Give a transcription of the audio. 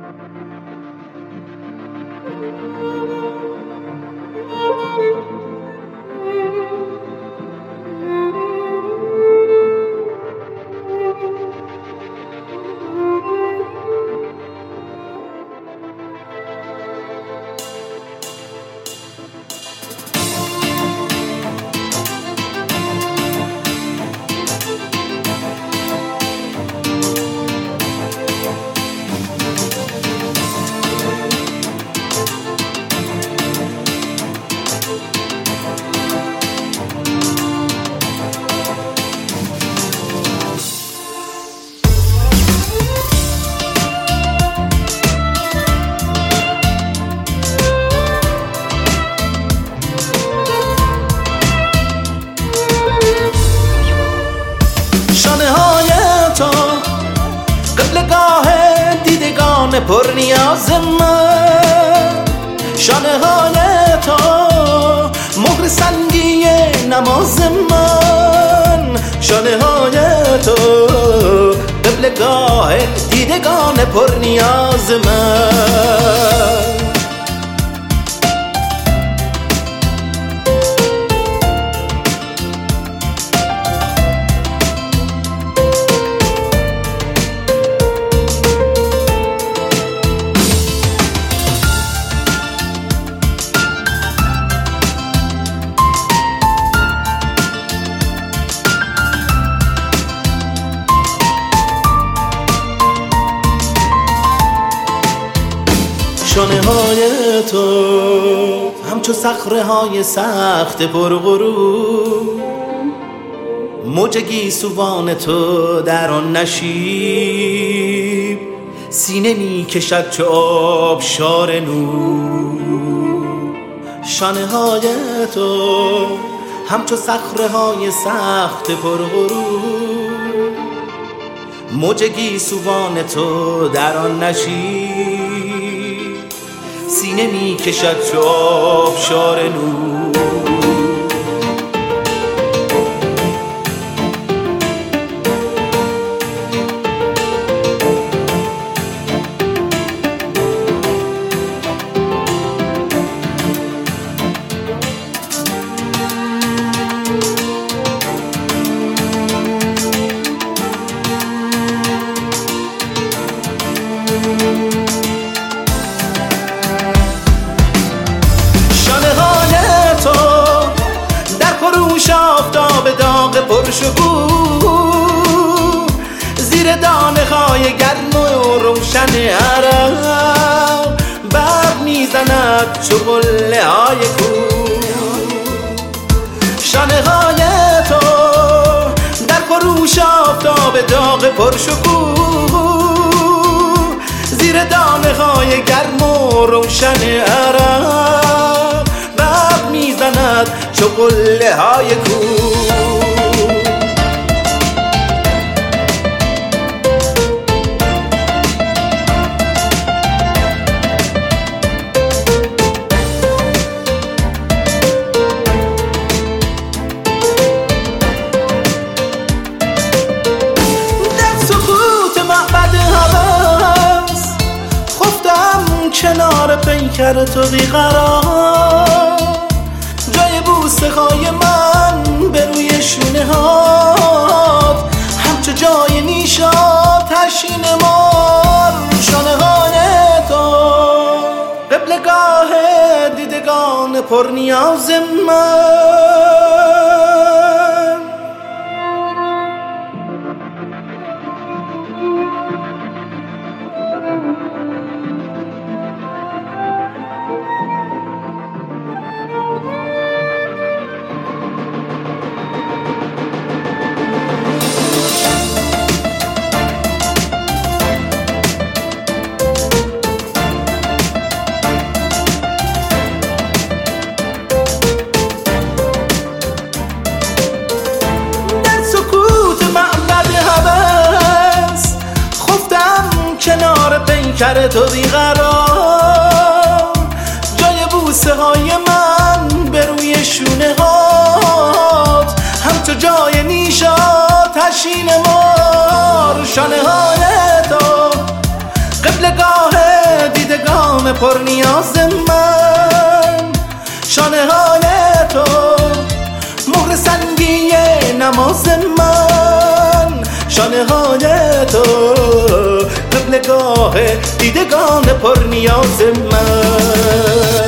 پر نیاز من، شانه های تو مهر سنگی نماز من، شانه های تو قبلگاه دیدگان پر نیاز من. شانه های تو همچو صخره های سخت پرغرور، موج گیسوان تو در آن نشیب، سینه می کشد چو آبشار نور. شانه های تو همچو صخره های سخت پرغرور، موج گیسوان تو در آن نشیب، سینه می کشد چو آبشار نور. آفتاب داغ پرشکوه، زیر دانه های گرم و روشن عرق، برق میزند چو قله های کوه. شانه های تو در خروش آفتاب داغ پرشکوه، زیر دانه های گرم و روشن عرق، برق میزند چو قله های کوه. در سکوت معبد هوس خفتم کنار پیکر تو بیقرار، جای بوسه های من به روی شونه هات، همچو جای نیشات تشین مار. شانه های تو قبلگاه دیدگان پر نیاز من. پیکر تو بیقرار، جای بوسه های من به روی شونه هات، همچو جای نیشات تشین مار. شانه های تو قبلگاه دیدگان پر نیاز من، شانه های تو مهر سنگی نماز من، شانه های تو قبلگاه دیدگان پر نیاز من.